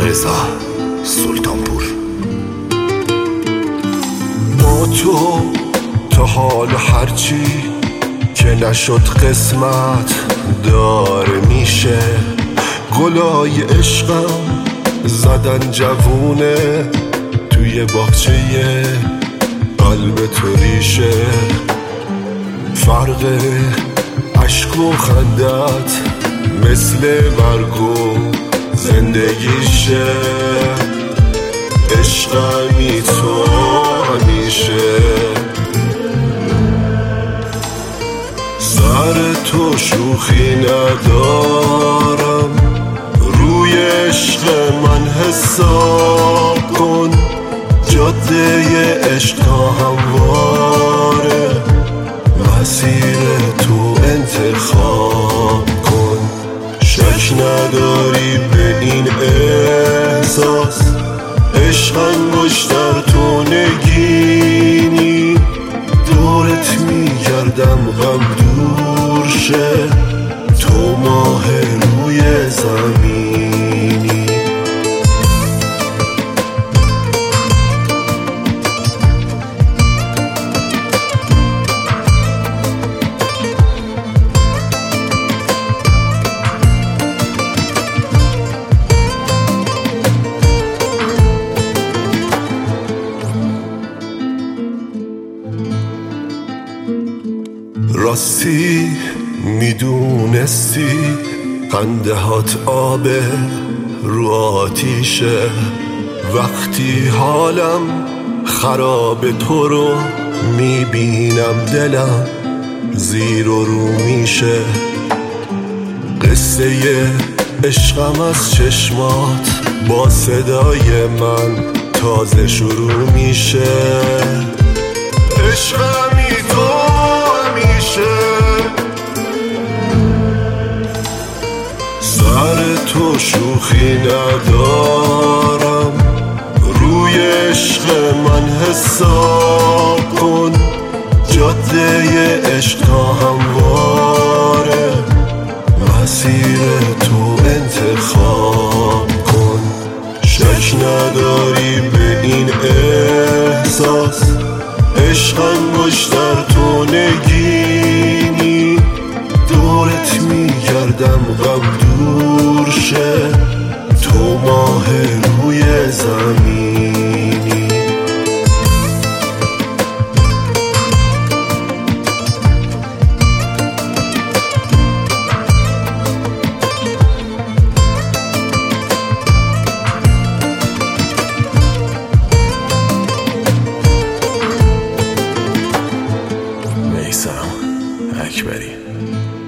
رضا سلطانپور. با تو تا حال هرچی که نشد قسمت داره میشه. گلای عشقم زدن جوونه توی باغچه قلب تو ریشه. فرق عشق و خندت مثل مرگ و زندگیشه. عشقمی تو همیشه. سر تو شوخی ندارم، روی عشق من حساب کن. جاده عشق تا همواره، مسیر تو انتخاب کن. شک نداری به این احساس، عشق انگشتر تو نگینی. دورت میگردم غم دور شه، تو ماه روی زمینی. راستی میدونستی قندهات آبه رو آتیشه. وقتی حالم خراب تو رو میبینم دلم زیر و رو میشه. قصه عشقم از چشمات با صدای من تازه شروع میشه. عشقمی تو سر تو شوخی ندارم، روی عشق من حساب کن. جاده عشق تا همواره، مسیر تو انتخاب کن. شک نداری به این احساس، عشق انگشتر تو نگینی. دورت میگردم غم دور شه، تو ماه روی زمینی. میثم اکبری.